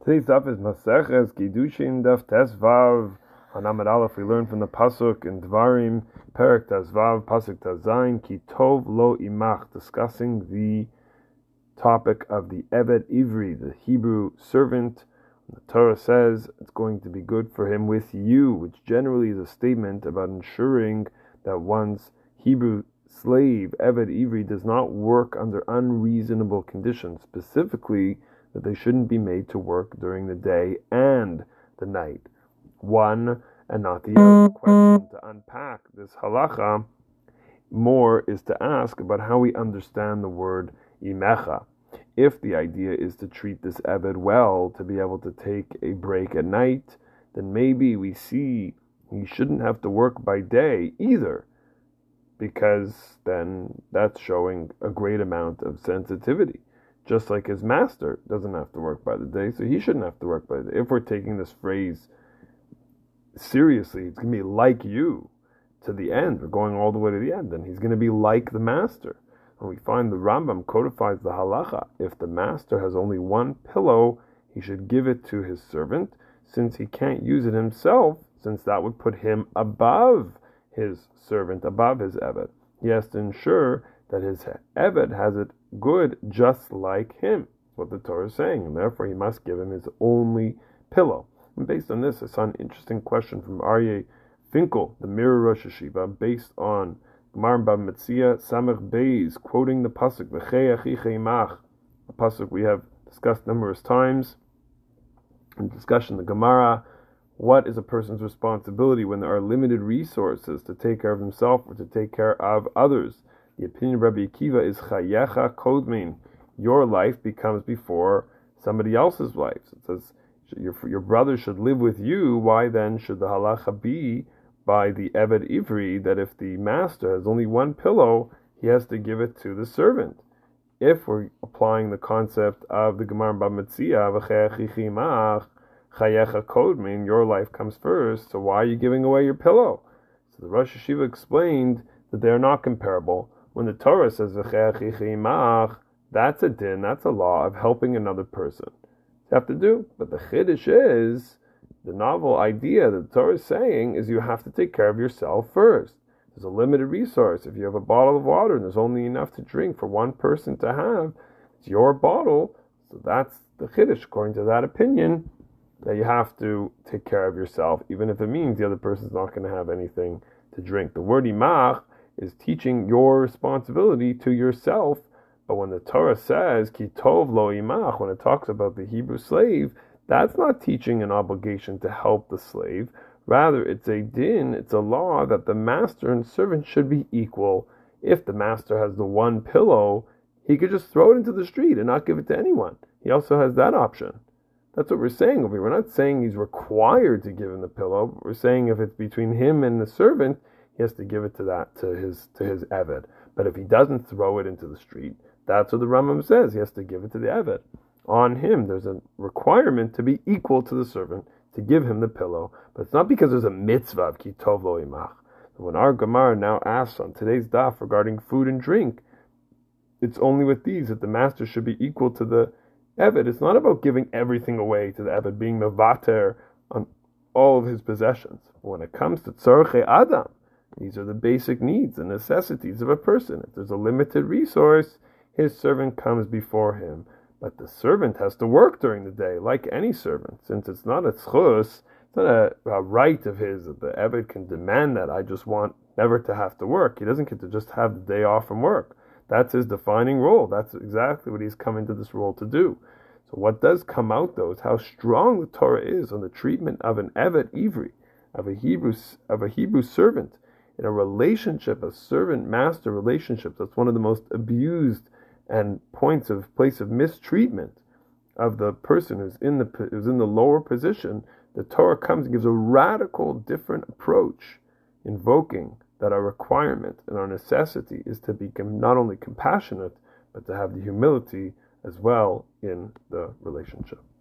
Today's daf is Maseches Kiddushin daf Tesvav on Amud Aleph. We learn from the pasuk in Dvarim Perek Tesvav pasuk Tazayin Ki Tov Lo Imach, discussing the topic of the Eved Ivri, the Hebrew servant. The Torah says it's going to be good for him with you, which generally is a statement about ensuring that one's Hebrew slave, Eved Ivri, does not work under unreasonable conditions, specifically that they shouldn't be made to work during the day and the night. One and not the other. Question to unpack this halacha more is to ask about how we understand the word imecha. If the idea is to treat this Eved well, to be able to take a break at night, then maybe we see he shouldn't have to work by day either, because then that's showing a great amount of sensitivity. Just like his master doesn't have to work by the day, so he shouldn't have to work by the day. If we're taking this phrase seriously, it's going to be like you to the end. We're going all the way to the end. Then he's going to be like the master. And we find the Rambam codifies the halacha. If the master has only one pillow, he should give it to his servant, since he can't use it himself, since that would put him above his servant, above his Eved. He has to ensure that his Eved has it good just like him. That's what the Torah is saying, and therefore he must give him his only pillow. And based on this, I saw an interesting question from Aryeh Finkel, the Mirror Rosh Hashiva, based on Gemara Bava Metzia Samech Beis, quoting the pasuk V'chei achicha imach, a pasuk we have discussed numerous times in discussion the Gemara. What is a person's responsibility when there are limited resources to take care of himself or to take care of others? The opinion of Rabbi Akiva is chayecha kodmin. Your life becomes before somebody else's life. It says your brother should live with you. Why then should the halacha be by the Eved Ivri that if the master has only one pillow, he has to give it to the servant? If we're applying the concept of the Gemara Bava Metzia, v'chei chayecha kodmin, your life comes first, so why are you giving away your pillow? So the Rosh Hashiva explained that they are not comparable. When the Torah says v'chei achicha imach, that's a din, that's a law of helping another person. You have to do. But the chiddush is, the novel idea that the Torah is saying is you have to take care of yourself first. There's a limited resource. If you have a bottle of water and there's only enough to drink for one person to have, it's your bottle. So that's the chiddush, according to that opinion, that you have to take care of yourself, even if it means the other person's not going to have anything to drink. The word imach is teaching your responsibility to yourself. But when the Torah says ki tov lo imach, when it talks about the Hebrew slave, that's not teaching an obligation to help the slave. Rather, it's a din, it's a law that the master and servant should be equal. If the master has the one pillow, he could just throw it into the street and not give it to anyone. He also has that option. That's what we're saying over here. We're not saying he's required to give him the pillow. We're saying if it's between him and the servant, he has to give it to his Eved. But if he doesn't throw it into the street, that's what the Rambam says. He has to give it to the Eved. On him, there's a requirement to be equal to the servant, to give him the pillow. But it's not because there's a mitzvah of ki tov lo imach. When our Gemara now asks on today's daf regarding food and drink, it's only with these that the master should be equal to the Eved. It's not about giving everything away to the Eved, being mevater on all of his possessions. When it comes to tzorchei adam, these are the basic needs and necessities of a person. If there's a limited resource, his servant comes before him. But the servant has to work during the day, like any servant. Since it's not a tzchus, it's not a right of his that the Eved can demand that I just want never to have to work. He doesn't get to just have the day off from work. That's his defining role. That's exactly what he's come into this role to do. So what does come out, though, is how strong the Torah is on the treatment of an Eved Ivri, of a Hebrew servant, in a relationship, a servant-master relationship. That's one of the most abused and place of mistreatment of the person who's in the lower position. The Torah comes and gives a radical different approach, invoking that our requirement and our necessity is to be not only compassionate, but to have the humility as well in the relationship.